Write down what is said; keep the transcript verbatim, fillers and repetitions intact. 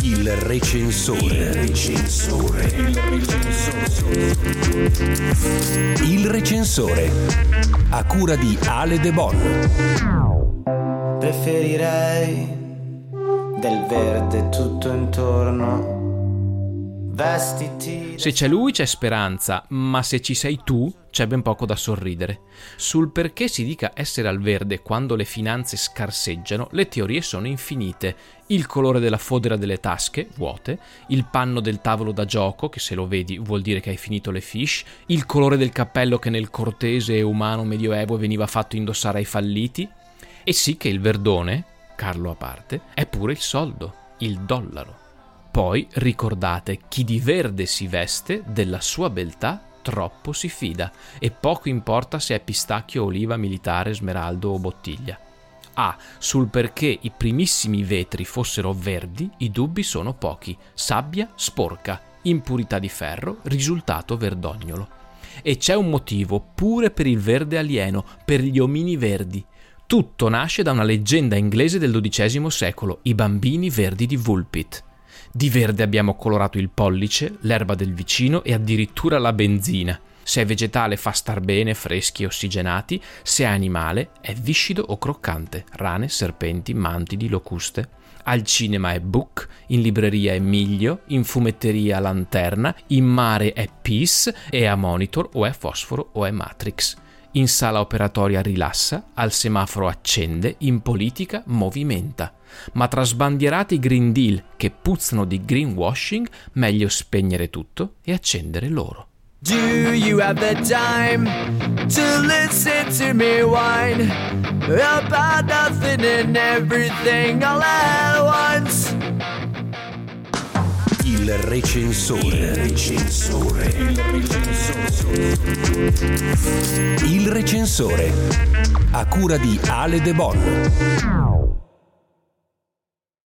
Il recensore. Il recensore. Il recensore. Il recensore. A cura di Ale De Bon. Preferirei del verde tutto intorno. Vestiti. Se c'è lui c'è speranza, ma se ci sei tu c'è ben poco da sorridere. Sul perché si dica essere al verde quando le finanze scarseggiano, le teorie sono infinite. Il colore della fodera delle tasche, vuote, il panno del tavolo da gioco, che se lo vedi vuol dire che hai finito le fiche, il colore del cappello che nel cortese e umano medioevo veniva fatto indossare ai falliti. E sì che il verdone, Carlo a parte, è pure il soldo, il dollaro. Poi ricordate, chi di verde si veste, della sua beltà troppo si fida, e poco importa se è pistacchio, oliva, militare, smeraldo o bottiglia. Ah, sul perché i primissimi vetri fossero verdi, i dubbi sono pochi. Sabbia sporca, impurità di ferro, risultato verdognolo. E c'è un motivo pure per il verde alieno, per gli omini verdi. Tutto nasce da una leggenda inglese del dodicesimo secolo, i bambini verdi di Woolpit. Di verde abbiamo colorato il pollice, l'erba del vicino e addirittura la benzina. Se è vegetale fa star bene, freschi e ossigenati, se è animale è viscido o croccante, rane, serpenti, mantidi, locuste. Al cinema è book, in libreria è miglio, in fumetteria lanterna, in mare è peace e a monitor o è fosforo o è matrix. In sala operatoria rilassa, al semaforo accende, in politica movimenta. Ma tra sbandierati Green Deal che puzzano di greenwashing, meglio spegnere tutto e accendere l'oro. Do you have the time to listen to me whine about nothing and everything all at once? Il recensore. Il recensore. Il recensore. Il recensore. A cura di Ale De Bon.